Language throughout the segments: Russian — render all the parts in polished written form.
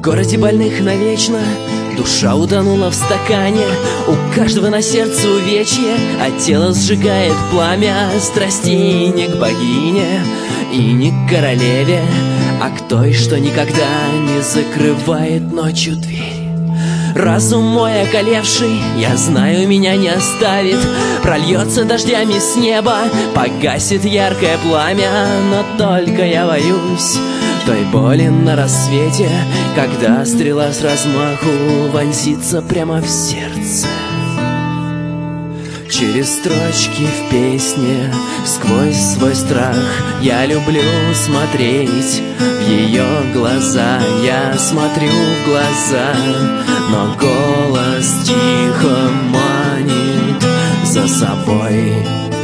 городе больных навечно душа утонула в стакане. У каждого на сердце увечье, а тело сжигает пламя страстей. Не к богине и не к королеве, а к той, что никогда не закрывает ночью дверь. Разум мой околевший, я знаю, меня не оставит. Прольется дождями с неба, погасит яркое пламя. Но только я боюсь той боли на рассвете, когда стрела с размаху вонзится прямо в сердце. Через строчки в песне, сквозь свой страх, я люблю смотреть в ее глаза. Я смотрю в глаза, но голос тихо манит за собой.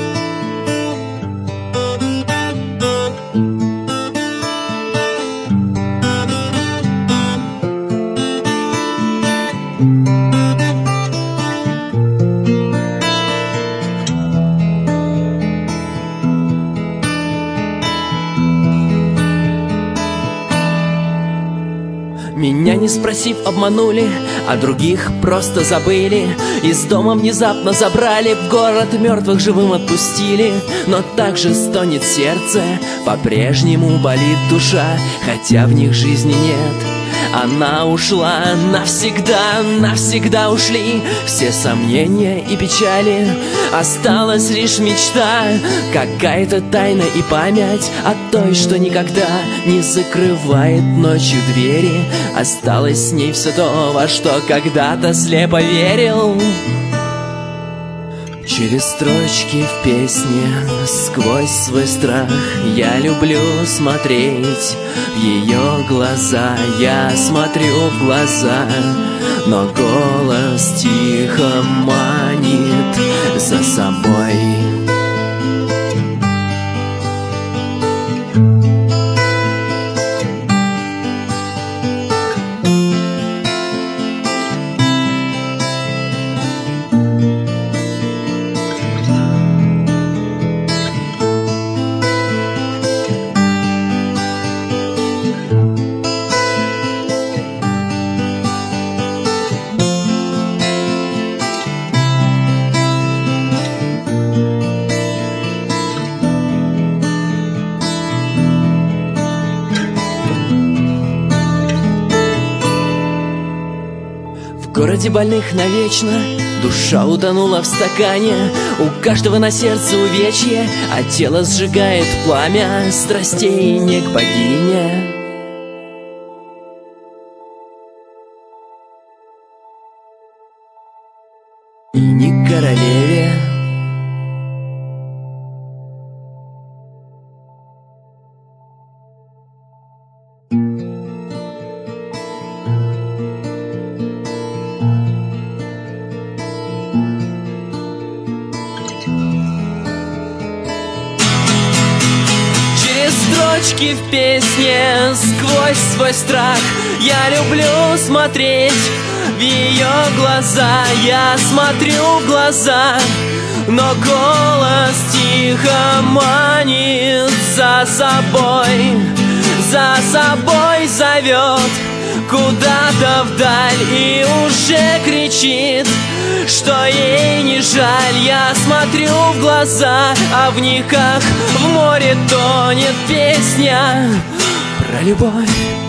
Меня, не спросив, обманули, а других просто забыли. Из дома внезапно забрали, в город мертвых живым отпустили. Но также стонет сердце, по-прежнему болит душа, хотя в них жизни нет. Она ушла навсегда, навсегда ушли все сомнения и печали. Осталась лишь мечта, какая-то тайна и память о той, что никогда не закрывает ночью двери. Осталось с ней все то, во что когда-то слепо верил. Через строчки в песне, сквозь свой страх, я люблю смотреть в ее глаза. Я смотрю в глаза, но голос тихо манит за собой. В городе больных навечно душа утонула в стакане. У каждого на сердце увечье, а тело сжигает пламя страстей. Не к богине и не к королеве. Строчки в песне, сквозь свой страх, я люблю смотреть в ее глаза. Я смотрю в глаза, но голос тихо манит за собой зовет куда-то вдаль и уже кричит, что ей не жаль. Я смотрю в глаза, а в них, как в море, тонет песня про любовь.